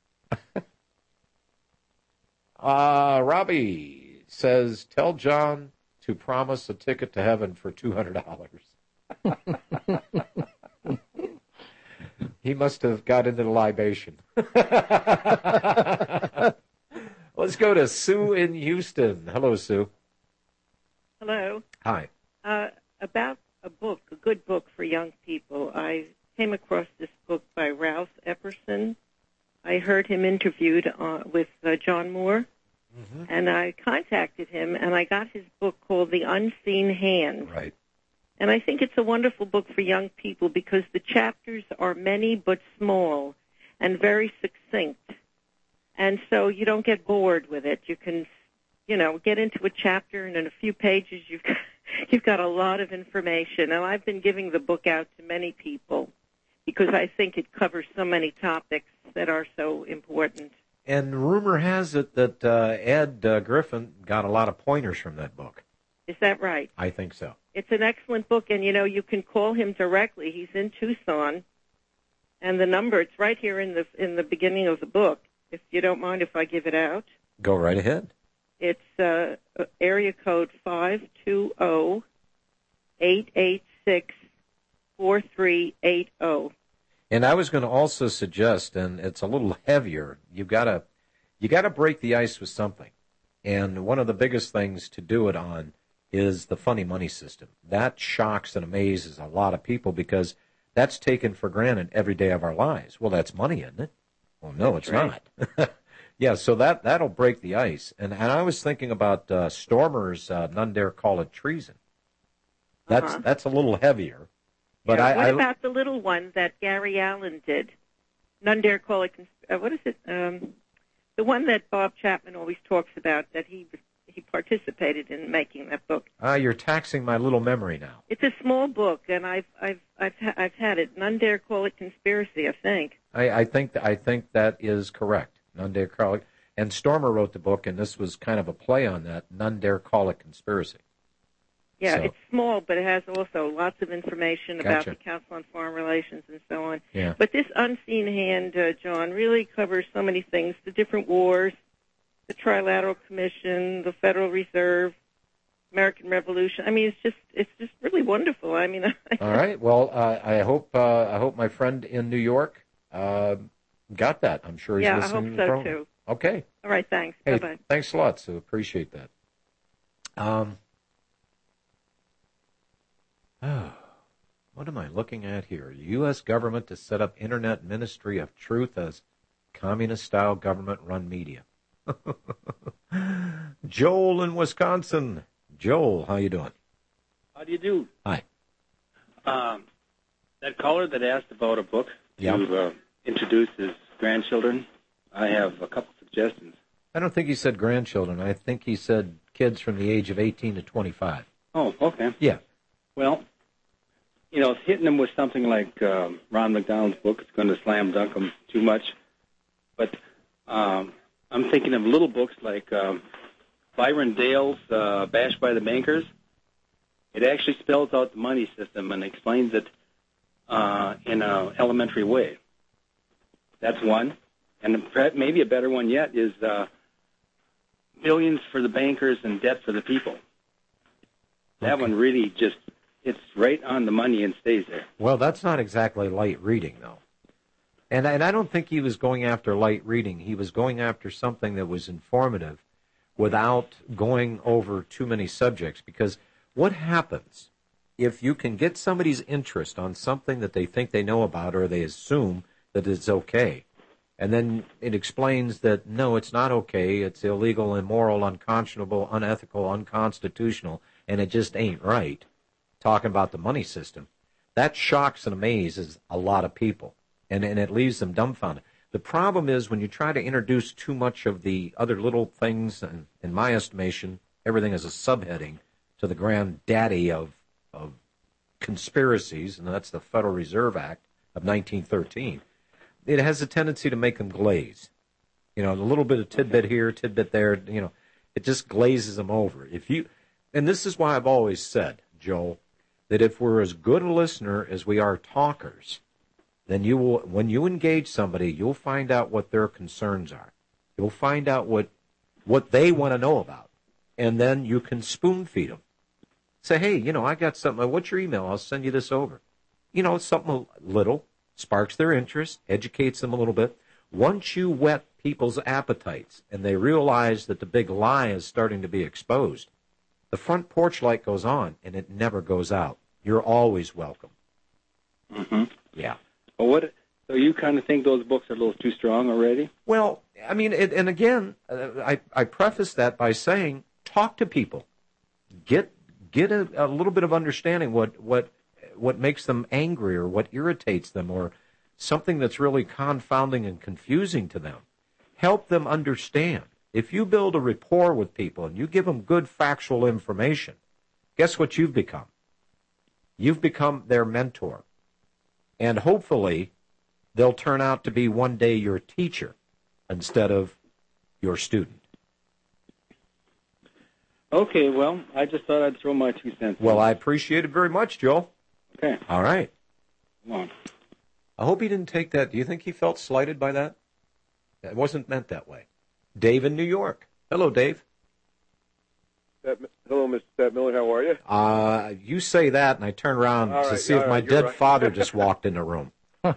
uh, Robbie says, tell John to promise a ticket to heaven for two hundred dollars. He must have got into the libation. Let's go to Sue in Houston. Hello, Sue. Hello. Hi. Uh, about a book, a good book for young people. I came across this book by Ralph Epperson. I heard him interviewed uh, with uh, John Moore, mm-hmm. and I contacted him, and I got his book called The Unseen Hand. Right. And I think it's a wonderful book for young people because the chapters are many but small and very succinct. And so you don't get bored with it. You can, you know, get into a chapter, and in a few pages you've got, you've got a lot of information. And I've been giving the book out to many people because I think it covers so many topics that are so important. And rumor has it that uh, Ed uh, Griffin got a lot of pointers from that book. Is that right? I think so. It's an excellent book, and, you know, you can call him directly. He's in Tucson, and the number, it's right here in the in the beginning of the book, if you don't mind if I give it out. Go right ahead. It's uh, area code five two zero, eight eight six, four three eight zero. And I was going to also suggest, and it's a little heavier, you've got to you got to break the ice with something. And one of the biggest things to do it on is the funny money system. That shocks and amazes a lot of people because that's taken for granted every day of our lives. Well, that's money, isn't it? Well, no, that's it's right. not. Yeah, so that, that'll break the ice. And, and I was thinking about uh, Stormer's uh, None Dare Call It Treason. That's Uh-huh. that's a little heavier. But Yeah, I, what I, about the little one that Gary Allen did? None dare call it. Cons- uh, what is it? Um, the one that Bob Chapman always talks about that he he participated in making that book. Ah, you're taxing my little memory now. It's a small book, and I've I've I've ha- I've had it. None dare call it conspiracy. I think. I, I think I think that is correct. None Dare Call It. And Stormer wrote the book, and this was kind of a play on that. None Dare Call It Conspiracy. Yeah, So- it's small, but it has also lots of information about Gotcha. the Council on Foreign Relations and so on. Yeah. But this Unseen Hand, uh, John, really covers so many things: the different wars, the Trilateral Commission, the Federal Reserve, American Revolution. I mean, it's just it's just really wonderful. I mean, All right. Well, uh, I hope uh, I hope my friend in New York uh, got that. I'm sure he's yeah, I listening hope to the so program. too. Okay. All right, thanks. Hey, Bye bye. thanks a lot, Sue. Appreciate that. Um, oh, what am I looking at here? The U S government to set up Internet Ministry of Truth as communist-style government-run media. Joel in Wisconsin. Joel, how you doing? How do you do? Hi. Um, that caller that asked about a book Yeah. to uh, introduce his grandchildren, I have a couple suggestions. I don't think he said grandchildren. I think he said kids from the age of eighteen to twenty-five. Oh, okay. Yeah. Well, you know, hitting them with something like um, Ron McDonald's book is going to slam dunk them too much. But um, I'm thinking of little books like um, Byron Dale's uh, Bashed by the Bankers. It actually spells out the money system and explains it uh, in an elementary way. That's one. And perhaps maybe a better one yet is uh, Billions for the Bankers and Debt for the People. That one really just, it's right on the money and stays there. Well, that's not exactly light reading, though. And, and I don't think he was going after light reading. He was going after something that was informative without going over too many subjects. Because what happens if you can get somebody's interest on something that they think they know about or they assume that it's okay, and then it explains that, no, it's not okay, it's illegal, immoral, unconscionable, unethical, unconstitutional, and it just ain't right, talking about the money system, that shocks and amazes a lot of people, and, and it leaves them dumbfounded. The problem is when you try to introduce too much of the other little things, and in my estimation, everything is a subheading to the granddaddy of, of conspiracies, and that's the Federal Reserve Act of nineteen thirteen. It has a tendency to make them glaze. You know, a little bit of tidbit here, tidbit there, you know, it just glazes them over. If you, and this is why I've always said, Joel, that if we're as good a listener as we are talkers, then you will, when you engage somebody, you'll find out what their concerns are. You'll find out what what they want to know about, and then you can spoon feed them. Say, hey, you know, I got something. What's your email? I'll send you this over. You know, something little sparks their interest, educates them a little bit. Once you whet people's appetites and they realize that the big lie is starting to be exposed, the front porch light goes on and it never goes out. You're always welcome. Mm-hmm. Yeah. Well, what? So you kind of think those books are a little too strong already? Well, I mean, it, and again, uh, I, I preface that by saying, talk to people, get get a, a little bit of understanding what what what makes them angry or what irritates them or something that's really confounding and confusing to them. Help them understand. If you build a rapport with people and you give them good factual information, guess what you've become? You've become their mentor. And hopefully, they'll turn out to be one day your teacher instead of your student. Okay, well, I just thought I'd throw my two cents. Well, I appreciate it very much, Joel. Okay. All right. Come on. I hope he didn't take that. Do you think he felt slighted by that? It wasn't meant that way. Dave in New York. Hello, Dave. Hello, Mister Stat Miller. How are you? Uh, you say that, and I turn around All to right, see if all my right, dead right. father just walked in the room. I,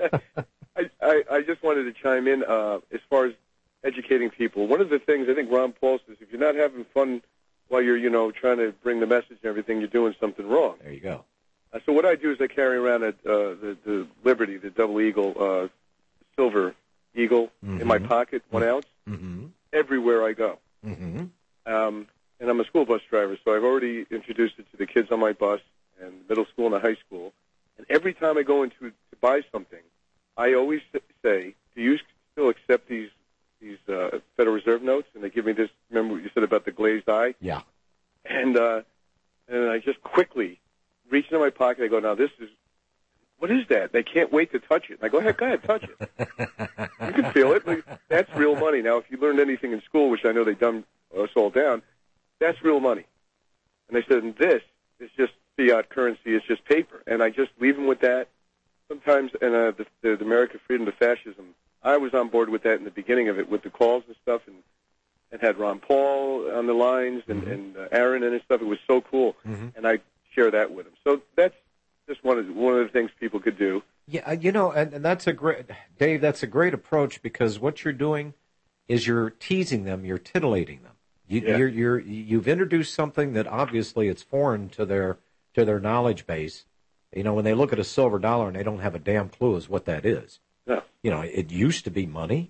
I, I just wanted to chime in uh, as far as educating people. One of the things I think Ron Paul says, if you're not having fun while you're, you know, trying to bring the message and everything, you're doing something wrong. There you go. Uh, so what I do is I carry around a, uh, the, the Liberty, the double eagle, uh, silver eagle Mm-hmm. in my pocket, one ounce, Mm-hmm. everywhere I go. Mm-hmm. Um, and I'm a school bus driver, so I've already introduced it to the kids on my bus and middle school and the high school. And every time I go into to buy something, I always say, do you still accept these these uh, Federal Reserve notes? And they give me this, remember what you said about the glazed eye? Yeah. And, uh, and I just quickly reach into my pocket. I go, now this is, what is that? They can't wait to touch it. And I go, ahead, go ahead, touch it. You can feel it. Like, that's real money. Now, if you learned anything in school, which I know they dumb us all down, that's real money. And they said, and this is just fiat currency. It's just paper. And I just leave them with that. Sometimes, and uh, the, the, the American Freedom to Fascism, I was on board with that in the beginning of it, with the calls and stuff, and, and had Ron Paul on the lines and, mm-hmm. and uh, Aaron and stuff. It was so cool. Mm-hmm. And I share that with them. So that's just one of the, one of the things people could do. Yeah, you know, and, and that's a great, Dave, that's a great approach, because what you're doing is you're teasing them, you're titillating them. You, yeah. you're, you're, you've introduced something that obviously it's foreign to their to their knowledge base. You know, when they look at a silver dollar and they don't have a damn clue as what that is. No. You know, it used to be money.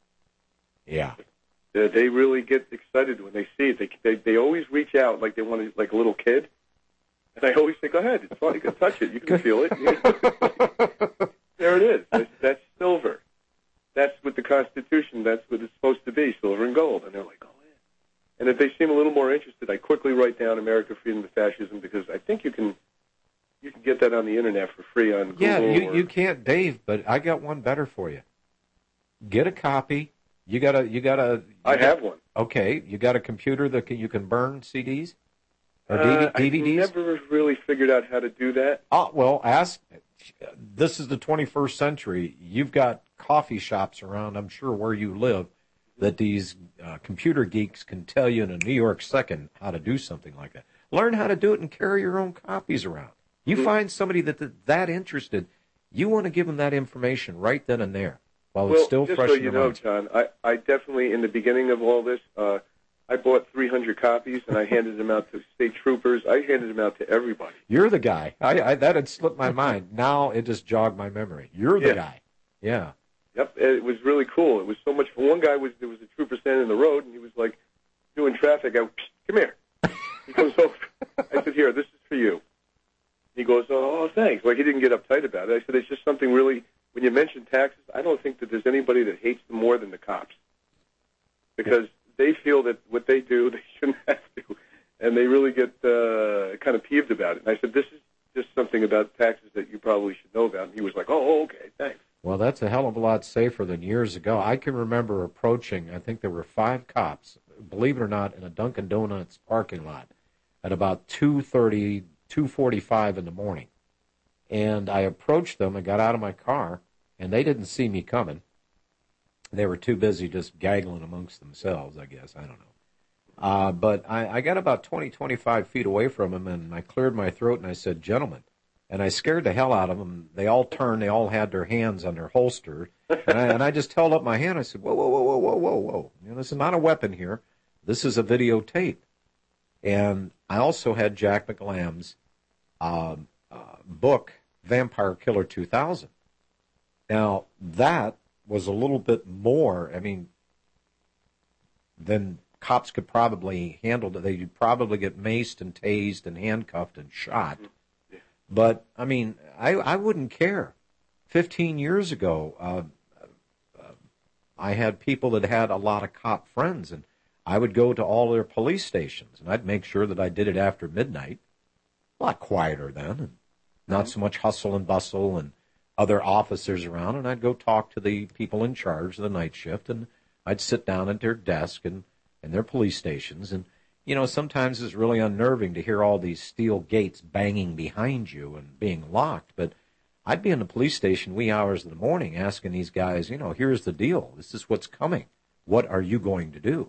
Yeah. Uh, they really get excited when they see it. They, they they always reach out like they want to, like a little kid. And I always say, go ahead. It's fine. You can touch it. You can feel it. There it is. That's, that's silver. That's with the Constitution. That's what it's supposed to be, silver and gold. And they're like, oh, yeah. And if they seem a little more interested, I quickly write down America Freedom to Fascism, because I think you can you can get that on the Internet for free on Google. Yeah, you, or, you can't, Dave, but I got one better for you. Get a copy. You got a, you got a. You I got, have one. Okay, you got a computer that can, you can burn C Ds? Or Uh, D V Ds? I've never really figured out how to do that. Oh, well, ask. This is the twenty-first century. You've got coffee shops around, I'm sure, where you live, that these uh, computer geeks can tell you in a New York second how to do something like that. Learn how to do it and carry your own copies around. You Mm-hmm. find somebody that that, that interested, you want to give them that information right then and there while well, it's still just fresh so in you your know, mind. John, I, I definitely, in the beginning of all this, uh, I bought three hundred copies, and I handed them out to state troopers. I handed them out to everybody. You're the guy. I, I that had slipped my mind. Now it just jogged my memory. You're the Yeah. guy. Yeah. Yep, it was really cool. It was so much fun. One guy was there was a trooper standing in the road, and he was like doing traffic. I went, come here. He comes over. I said, here, this is for you. He goes, oh, thanks. Like, he didn't get uptight about it. I said, it's just something really when you mention taxes, I don't think that there's anybody that hates them more than the cops, because they feel that what they do, they shouldn't have to, and they really get uh, kind of peeved about it. And I said, this is just something about taxes that you probably should know about. And he was like, oh, okay, thanks. Well, that's a hell of a lot safer than years ago. I can remember approaching, I think there were five cops, believe it or not, in a Dunkin' Donuts parking lot at about two thirty, two forty-five in the morning. And I approached them and got out of my car, and they didn't see me coming. They were too busy just gaggling amongst themselves, I guess. I don't know. Uh, but I, I got about twenty, twenty-five feet away from them, and I cleared my throat, and I said, gentlemen. And I scared the hell out of them. They all turned. They all had their hands on their holster. And I, and I just held up my hand. I said, whoa, whoa, whoa, whoa, whoa, whoa, whoa. You know, this is not a weapon here. This is a videotape. And I also had Jack McLamb's uh, uh, book, Vampire Killer two thousand. Now, that was a little bit more, I mean, than cops could probably handle. They'd probably get maced and tased and handcuffed and shot. But, I mean, I, I wouldn't care. Fifteen years ago, uh, uh, I had people that had a lot of cop friends, and I would go to all their police stations, and I'd make sure that I did it after midnight. A lot quieter then, and not so much hustle and bustle and other officers around, and I'd go talk to the people in charge of the night shift, and I'd sit down at their desk and, and their police stations, and you know, sometimes it's really unnerving to hear all these steel gates banging behind you and being locked. But I'd be in the police station wee hours in the morning asking these guys, you know, here's the deal. This is what's coming. What are you going to do?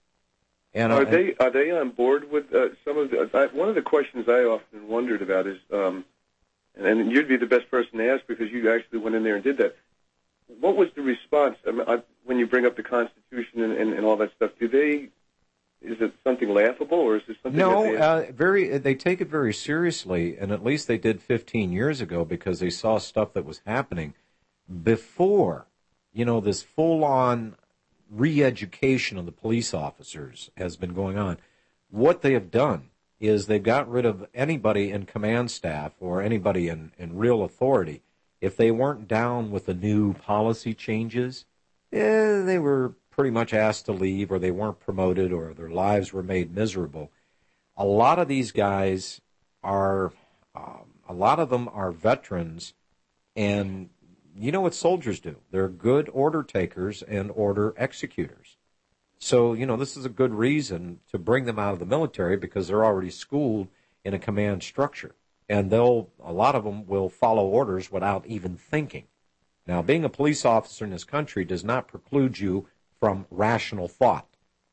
And are I, they are they on board with uh, some of the? I, one of the questions I often wondered about is, um, and, and you'd be the best person to ask because you actually went in there and did that. What was the response I mean, I, when you bring up the Constitution and, and, and all that stuff? Do they? Is it something laughable, or is it something? No, that they, uh, very. They take it very seriously, and at least they did fifteen years ago because they saw stuff that was happening before. You know, this full-on re-education of the police officers has been going on. What they have done is they've got rid of anybody in command staff or anybody in, in real authority. If they weren't down with the new policy changes, eh, they were pretty much asked to leave, or they weren't promoted, or their lives were made miserable. A lot of these guys are, um, a lot of them are veterans, and you know what soldiers do. They're good order takers and order executors. So, you know, this is a good reason to bring them out of the military because they're already schooled in a command structure. And they'll, a lot of them will follow orders without even thinking. Now, being a police officer in this country does not preclude you from rational thought,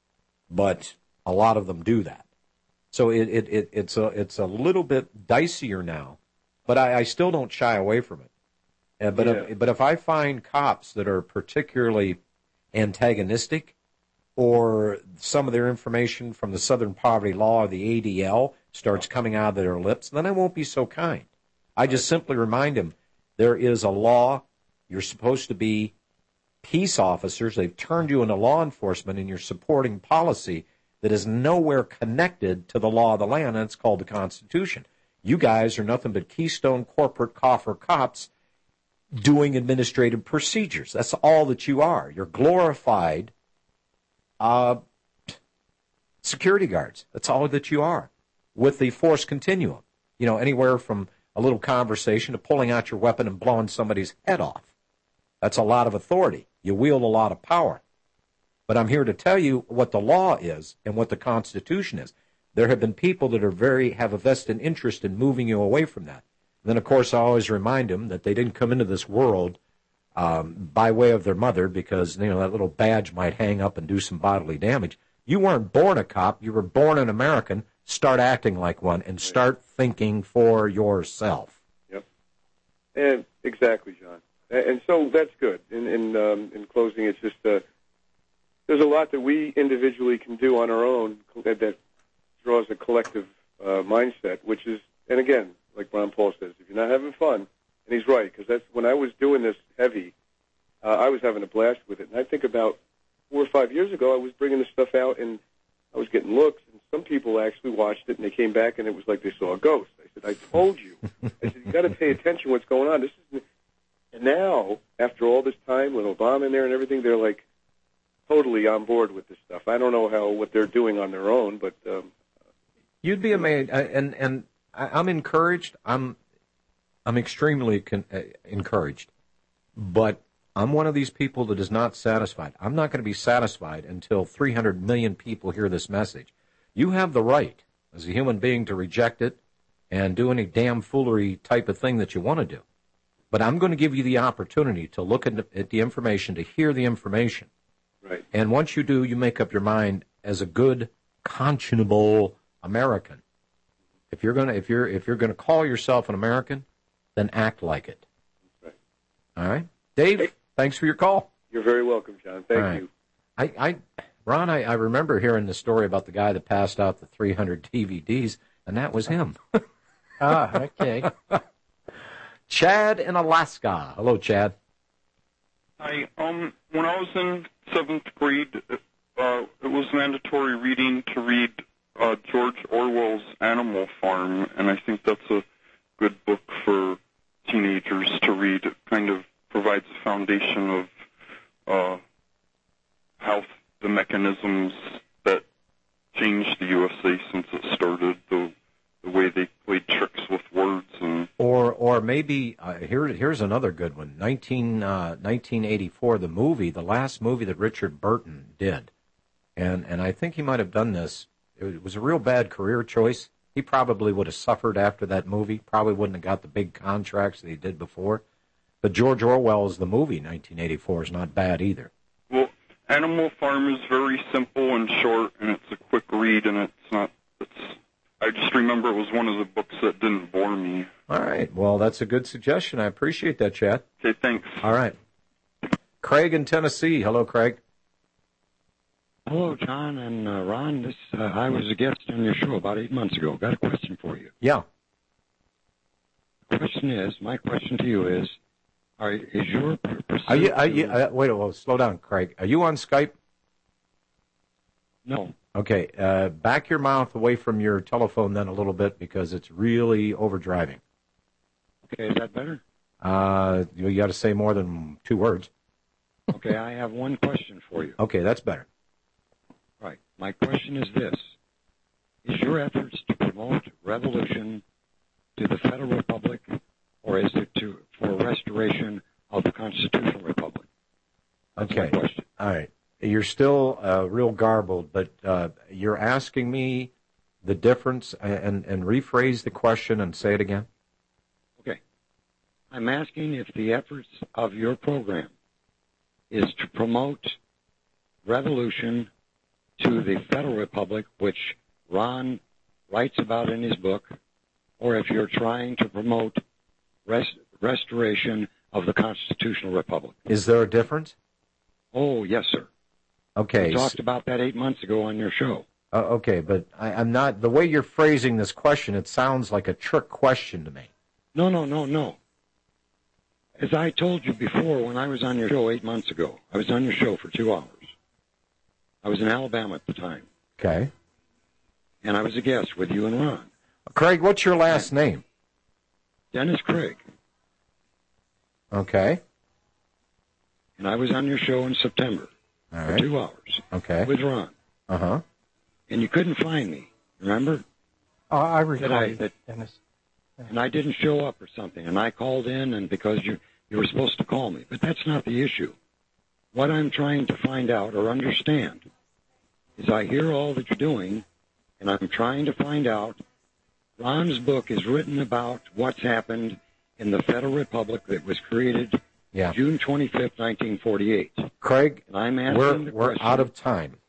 but a lot of them do that. So it, it, it it's a it's a little bit dicier now, but I, I still don't shy away from it. Uh, but yeah. if, but if I find cops that are particularly antagonistic, or some of their information from the Southern Poverty Law or the A D L starts coming out of their lips, then I won't be so kind. I just simply remind them there is a law. You're supposed to be peace officers. They've turned you into law enforcement, and you're supporting policy that is nowhere connected to the law of the land, and it's called the Constitution. You guys are nothing but Keystone corporate coffer cops doing administrative procedures. That's all that you are. You're glorified uh, security guards. That's all that you are, with the force continuum. You know, anywhere from a little conversation to pulling out your weapon and blowing somebody's head off. That's a lot of authority. You wield a lot of power. But I'm here to tell you what the law is and what the Constitution is. There have been people that are very have a vested interest in moving you away from that. And then, of course, I always remind them that they didn't come into this world um, by way of their mother because, you know, that little badge might hang up and do some bodily damage. You weren't born a cop. You were born an American. Start acting like one and start thinking for yourself. Yep. And exactly, John. And so that's good. In in, um, in closing, it's just uh, there's a lot that we individually can do on our own that, that draws a collective uh, mindset, which is, and again, like Ron Paul says, if you're not having fun, and he's right, because that's when I was doing this heavy, uh, I was having a blast with it. And I think about four or five years ago, I was bringing this stuff out, and I was getting looks, and some people actually watched it, and they came back, and it was like they saw a ghost. I said, I told you. I said, you got to pay attention to what's going on. This is And now, after all this time with Obama in there and everything, they're like totally on board with this stuff. I don't know how what they're doing on their own, but um, you'd be amazed. And and I'm encouraged. I'm I'm extremely con- uh, encouraged, but I'm one of these people that is not satisfied. I'm not going to be satisfied until three hundred million people hear this message. You have the right, as a human being, to reject it and do any damn foolery type of thing that you want to do. But I'm going to give you the opportunity to look at the, at the information, to hear the information. Right. And once you do, you make up your mind as a good, conscionable American. If you're going to, if you're, if you're going to call yourself an American, then act like it. Right. All right, Dave. Hey. Thanks for your call. You're very welcome, John. Thank right. you. I, I, Ron, I, I remember hearing the story about the guy that passed out the three hundred D V Ds, and that was him. Ah, okay. Chad in Alaska. Hello, Chad. Hi. Um, when I was in seventh grade, uh, it was mandatory reading to read uh, George Orwell's Animal Farm, and I think that's a good book for teenagers to read. It kind of provides a foundation of uh, how the mechanisms that changed the U S A since it started, the the way they played tricks with words and or or maybe uh, here here's another good one. nineteen, uh, nineteen eighty-four, the movie, the last movie that Richard Burton did, and and I think he might have done this. It was a real bad career choice. He probably would have suffered after that movie. Probably wouldn't have got the big contracts that he did before. But George Orwell's The Movie, nineteen eighty-four, is not bad either. Well, Animal Farm is very simple and short, and it's a quick read, and it's not. It's. I just remember it was one of the books that didn't bore me. All right. Well, that's a good suggestion. I appreciate that, Chad. Okay, thanks. All right. Craig in Tennessee. Hello, Craig. Hello, John and uh, Ron. This uh, I was a guest on your show about eight months ago. Got a question for you. Yeah. The question is, my question to you is, are is your pursuit Are you? Are to- you uh, wait, well, slow down, Craig. Are you on Skype? No. Okay. Uh, back your mouth away from your telephone then a little bit because it's really overdriving. Okay, is that better? Uh, you got to say more than two words. Okay, I have one question for you. Okay, that's better. Right. My question is this. Is your efforts to promote revolution to the Federal Republic, or is it to for restoration of the Constitutional Republic? That's Okay. my question. All right. You're still uh, real garbled, but uh, you're asking me the difference, and, and rephrase the question and say it again. Okay. I'm asking if the efforts of your program is to promote revolution to the Federal Republic, which Ron writes about in his book, or if you're trying to promote rest, restoration of the Constitutional Republic. Is there a difference? Oh, yes, sir. Okay. We talked about that eight months ago on your show. Uh, okay, but I, I'm not, the way you're phrasing this question, it sounds like a trick question to me. No, no, no, no. As I told you before when I was on your show eight months ago, I was on your show for two hours. I was in Alabama at the time. Okay. And I was a guest with you and Ron. Craig, what's your last name? Dennis Craig. Okay. And I was on your show in September All for right. two hours Okay. with Ron. Uh-huh. And you couldn't find me, remember? Oh, I That recall I, you, that, Dennis. and I didn't show up or something, and I called in, and because you you were supposed to call me. But that's not the issue. What I'm trying to find out or understand is I hear all that you're doing, and I'm trying to find out. Ron's book is written about what's happened in the Federal Republic that was created Yeah. June twenty-fifth, nineteen forty-eight. Craig, And I'm asking we're, the we're question, out of time.